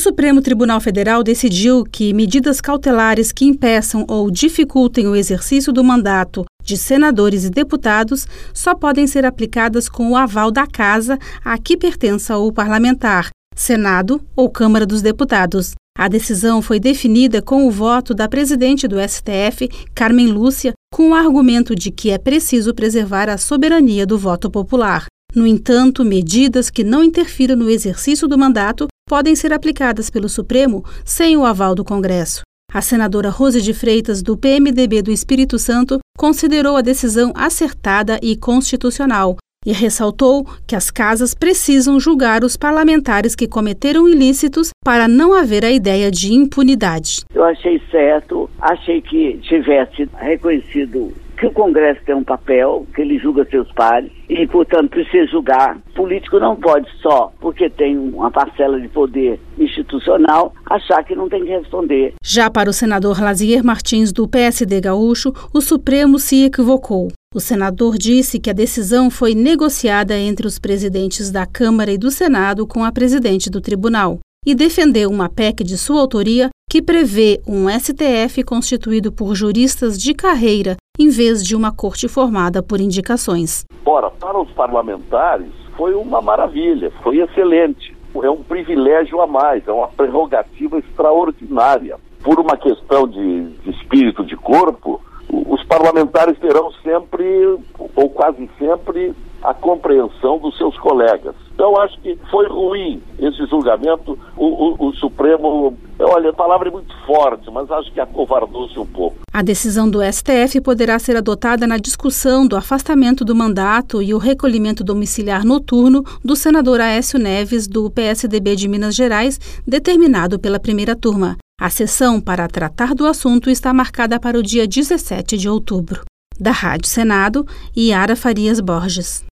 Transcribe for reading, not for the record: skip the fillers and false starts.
Supremo Tribunal Federal decidiu que medidas cautelares que impeçam ou dificultem o exercício do mandato de senadores e deputados só podem ser aplicadas com o aval da Casa a que pertença o parlamentar, Senado ou Câmara dos Deputados. A decisão foi definida com o voto da presidente do STF, Carmen Lúcia, com o argumento de que é preciso preservar a soberania do voto popular. No entanto, medidas que não interfiram no exercício do mandato podem ser aplicadas pelo Supremo sem o aval do Congresso. A senadora Rose de Freitas, do PMDB do Espírito Santo, considerou a decisão acertada e constitucional e ressaltou que as casas precisam julgar os parlamentares que cometeram ilícitos para não haver a ideia de impunidade. Eu achei certo, achei que tivesse reconhecido que o Congresso tem um papel, que ele julga seus pares e, portanto, precisa julgar. O político não pode só, porque tem uma parcela de poder institucional, achar que não tem que responder. Já para o senador Lazier Martins, do PSD gaúcho, o Supremo se equivocou. O senador disse que a decisão foi negociada entre os presidentes da Câmara e do Senado com a presidente do tribunal e defendeu uma PEC de sua autoria que prevê um STF constituído por juristas de carreira em vez de uma corte formada por indicações. Ora, para os parlamentares foi uma maravilha, foi excelente. É um privilégio a mais, é uma prerrogativa extraordinária. Por uma questão de espírito, de corpo, os parlamentares terão sempre, ou quase sempre, a compreensão dos seus colegas. Então, acho que foi ruim esse julgamento. O Supremo, olha, a palavra é muito forte, mas acho que acovardou-se um pouco. A decisão do STF poderá ser adotada na discussão do afastamento do mandato e o recolhimento domiciliar noturno do senador Aécio Neves, do PSDB de Minas Gerais, determinado pela primeira turma. A sessão para tratar do assunto está marcada para o dia 17 de outubro. Da Rádio Senado, Yara Farias Borges.